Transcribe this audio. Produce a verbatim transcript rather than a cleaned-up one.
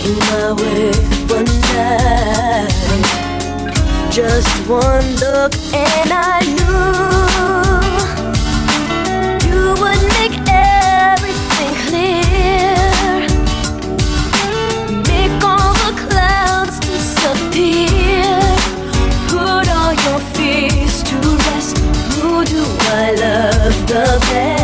my way one night. Just one look and I knew you would make everything clear, make all the clouds disappear, put all your fears to rest. Who do I love the best?